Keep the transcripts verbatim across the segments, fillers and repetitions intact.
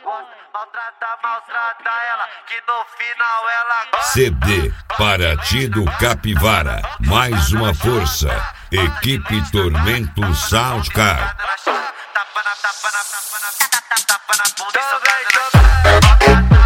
Maltrata, maltrata ela, que no final ela gosta. C D Paraty do Capivara, mais uma força. Equipe Tormento Soundcard. Tapa na tapa na tapa na tapa na tapa na bunda e sobrada na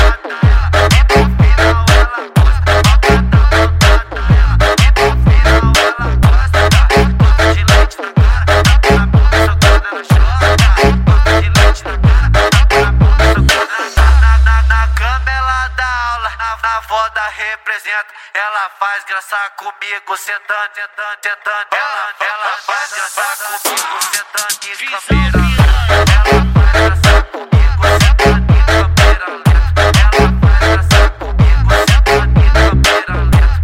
representa, ela faz graça comigo, sentando, sentando, sentando. Ela, ela faz graça comigo, sentando em câmera. Ela faz graça comigo, sentando em câmera. Ela faz graça comigo, sentando em câmera.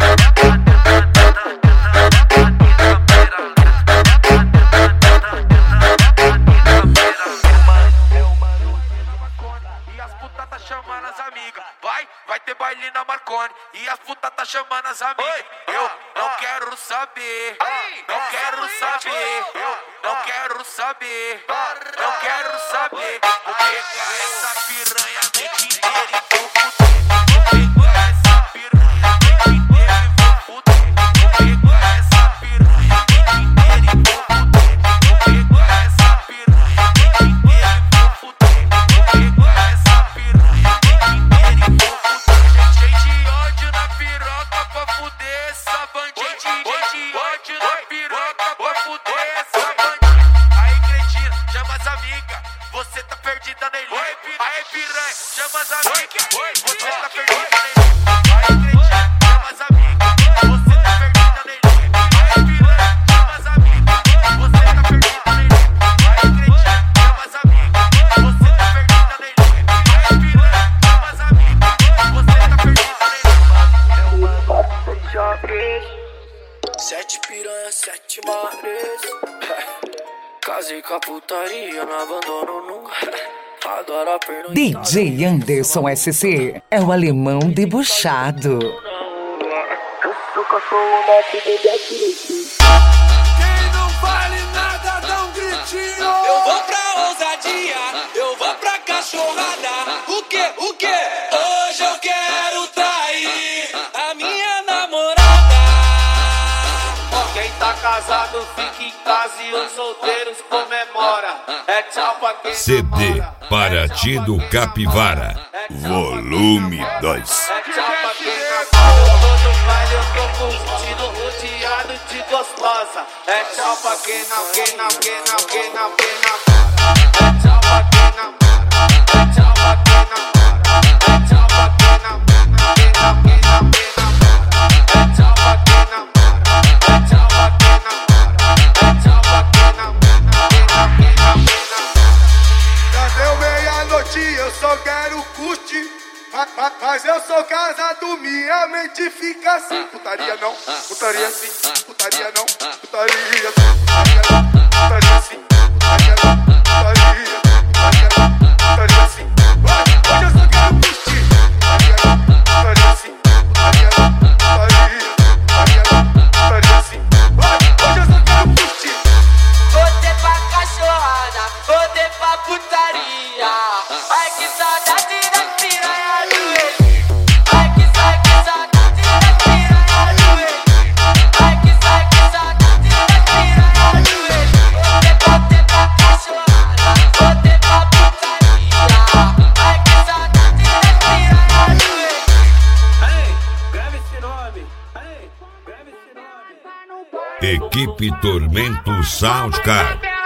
E as putas tá chamando as amigas, vai, vai ter baile na Marconi. E as putas tá chamando as amigas. Eu não quero saber, não quero saber, eu não quero saber, não quero saber. Vou pegar essa piranha a noite inteira e vou fuder. Vou pegar essa piranha a noite inteira e vou fuder. Vou pegar essa piranha a noite inteira e vou fuder. Vou pegar essa piranha a noite inteira e vou fuder. Vou pegar essa piranha a noite inteira e vou fuder. Cheio de ódio na piroca pra fuder essa bandida. Cheio de ódio na piroca pra fuder essa bandida. Aí, cretina, chama as amigas, você tá perdida nele. Aí, piranha, chama as amigas, você tá perdida nele. Aí, cretina, chama as amigas, você tá perdida nele. Aí, piranha, chama as amigas, você tá perdida nele. Aí, cretina, chama as amigas, você tá perdida nele. Aí, piranha, chama as amigas, você tá perdida nele. Sete piranha, sete mares. Casei com a putaria, não abandono nunca. Adoro a perna. D J Anderson S C é o alemão debochado. Eu sou cachorro, mete bebê aqui. Quem não vale nada, dá um gritinho. Eu vou pra ousadia, eu vou pra cachorrada. O que, o que? Hoje eu quero trair a minha namorada. Quem tá casado fica em casa e os solteiros comemora. É tchau pra quem C D Paraty do Capivara, volume dois. É tchau pra quem namora. Todo baile eu tô curtindo, rodeado de gostosa. É tchau pra quem não, quem não, quem não, quem não, quem namora. É tchau pra quem namora. É tchau pra quem namora. É tchau pra quem namora. Quem não, quem não, quem namora. É tchau pra quem namora. É tchau pra quem namora. É tchau pra quem namora. Quem não, quem não, quem namora. Já deu meia-noite, eu só quero curtir. Ma- ma- Mas eu sou casado, minha mente fica assim. Putaria não, putaria sim, putaria não, putaria, putaria não, putaria sim, putaria não, putaria, putaria não, putaria sim. Hoje eu só quero curtir. Putaria não, putaria sim, putaria não, putaria, putaria não, putaria sim. Hoje eu só quero curtir. Voltei pra cachorrada, voltei pra putaria. Ai que saudade da piranha do Eli. Ai que sai, que saudade da piranha do Eli. Ai que sai, que saudade da piranha do Eli. Voltei pra cachorrada, voltei pra putaria. Ai que saudade da piranha do Eli. Ei, grava esse nome. Ei, grava esse nome. Equipe Tormento Soundcard.